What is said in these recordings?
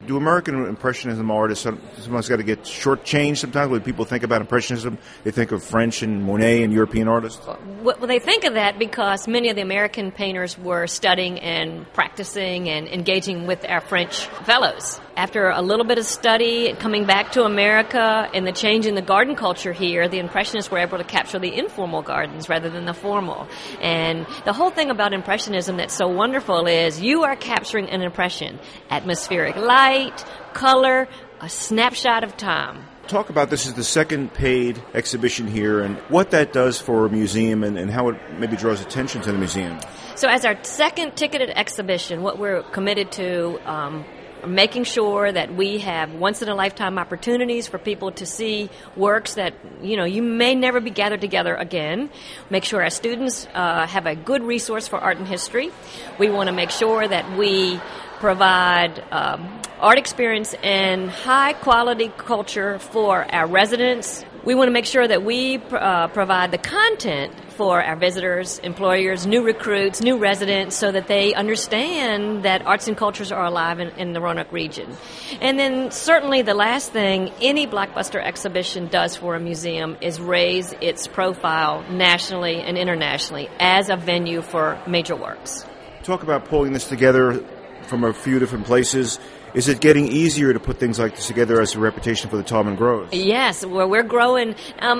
Do American Impressionism artists sometimes got to get shortchanged sometimes? When people think about Impressionism, they think of French and Monet and European artists? Well, they think of that because many of the American painters were studying and practicing and engaging with our French fellows. After a little bit of study, coming back to America, and the change in the garden culture here, the Impressionists were able to capture the informal gardens rather than the formal. And the whole thing about Impressionism that's so wonderful is you are capturing an impression. Atmospheric light, color, a snapshot of time. Talk about this is the second paid exhibition here and what that does for a museum and how it maybe draws attention to the museum. So as our second ticketed exhibition, what we're committed to making sure that we have once-in-a-lifetime opportunities for people to see works that, you may never be gathered together again. Make sure our students have a good resource for art and history. We want to make sure that we provide art experience and high-quality culture for our residents. We want to make sure that we provide the content for our visitors, employers, new recruits, new residents, so that they understand that arts and cultures are alive in the Roanoke region. And then certainly the last thing any blockbuster exhibition does for a museum is raise its profile nationally and internationally as a venue for major works. Talk about pulling this together from a few different places. Is it getting easier to put things like this together as a reputation for the Taubman grows? Yes, we're growing.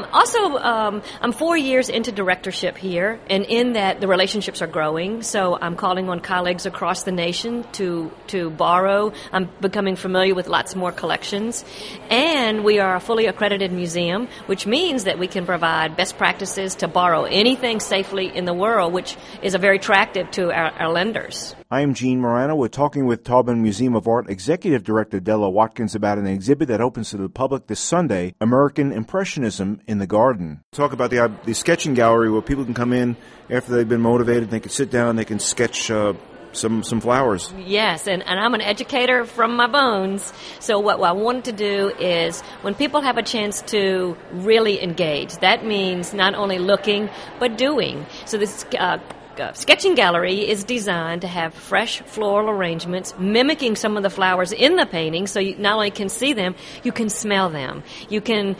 I'm 4 years into directorship here, and in that the relationships are growing. So I'm calling on colleagues across the nation to borrow. I'm becoming familiar with lots more collections. And we are a fully accredited museum, which means that we can provide best practices to borrow anything safely in the world, which is very attractive to our lenders. I'm Gene Morano. We're talking with Taubman Museum of Art Executive Director Della Watkins about an exhibit that opens to the public this Sunday, American Impressionism in the Garden. Talk about the sketching gallery where people can come in after they've been motivated. They can sit down, they can sketch some flowers. Yes, and I'm an educator from my bones. So what I wanted to do is when people have a chance to really engage, that means not only looking but doing. So this sketching gallery is designed to have fresh floral arrangements mimicking some of the flowers in the painting, so you not only can see them, you can smell them. You can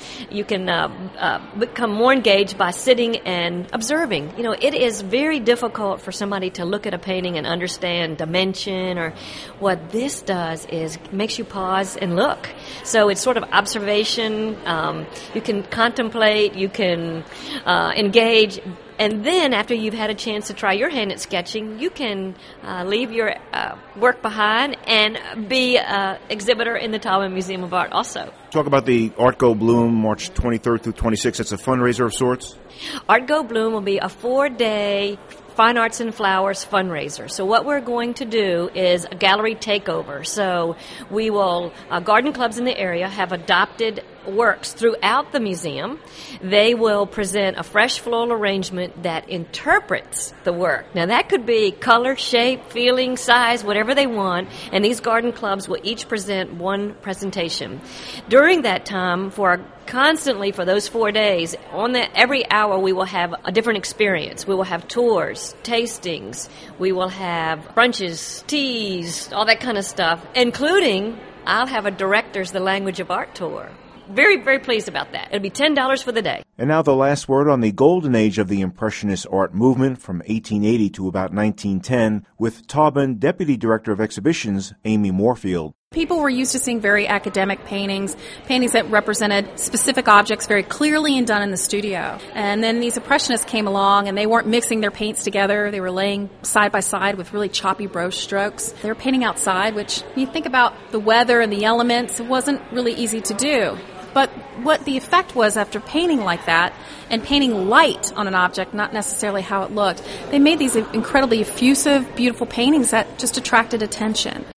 become more engaged by sitting and observing. It is very difficult for somebody to look at a painting and understand dimension, or what this does is makes you pause and look. So it's sort of observation. You can contemplate, you can engage. And then, after you've had a chance to try your hand at sketching, you can leave your work behind and be an exhibitor in the Taubman Museum of Art also. Talk about the Art Go Bloom, March 23rd through 26th. It's a fundraiser of sorts? Art Go Bloom will be a 4-day Fine Arts and Flowers fundraiser. So what we're going to do is a gallery takeover. So we will, garden clubs in the area have adopted works throughout the museum. They will present a fresh floral arrangement that interprets the work. Now that could be color, shape, feeling, size, whatever they want, and these garden clubs will each present one presentation. During that time, constantly for those 4 days, every hour we will have a different experience. We will have tours, tastings, we will have brunches, teas, all that kind of stuff, including I'll have a director's The Language of Art tour. Very, very pleased about that. It'll be $10 for the day. And now the last word on the golden age of the Impressionist art movement from 1880 to about 1910 with Taubman Deputy Director of Exhibitions, Amy Moorfield. People were used to seeing very academic paintings that represented specific objects very clearly and done in the studio. And then these Impressionists came along and they weren't mixing their paints together. They were laying side by side with really choppy brush strokes. They were painting outside, which when you think about the weather and the elements, it wasn't really easy to do. But what the effect was after painting like that and painting light on an object, not necessarily how it looked, they made these incredibly effusive, beautiful paintings that just attracted attention.